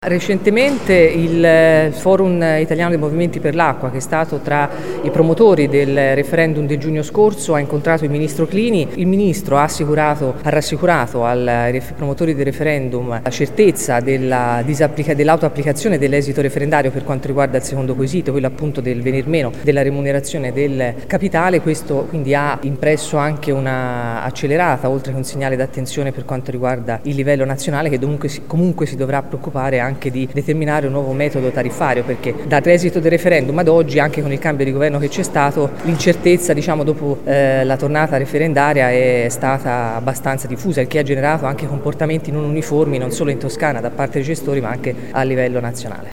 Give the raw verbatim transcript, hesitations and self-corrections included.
Recentemente il Forum Italiano dei Movimenti per l'Acqua, che è stato tra i promotori del referendum del giugno scorso, ha incontrato il ministro Clini. Il ministro ha, assicurato, ha rassicurato ai promotori del referendum la certezza della dell'autoapplicazione dell'esito referendario per quanto riguarda il secondo quesito, quello appunto del venir meno della remunerazione del capitale. Questo quindi ha impresso anche una accelerata, oltre che un segnale d'attenzione per quanto riguarda il livello nazionale, che comunque si, comunque si dovrà preoccupare anche anche di determinare un nuovo metodo tariffario, perché dall'esito del referendum ad oggi, anche con il cambio di governo che c'è stato, l'incertezza diciamo dopo eh, la tornata referendaria è stata abbastanza diffusa, il che ha generato anche comportamenti non uniformi non solo in Toscana da parte dei gestori ma anche a livello nazionale.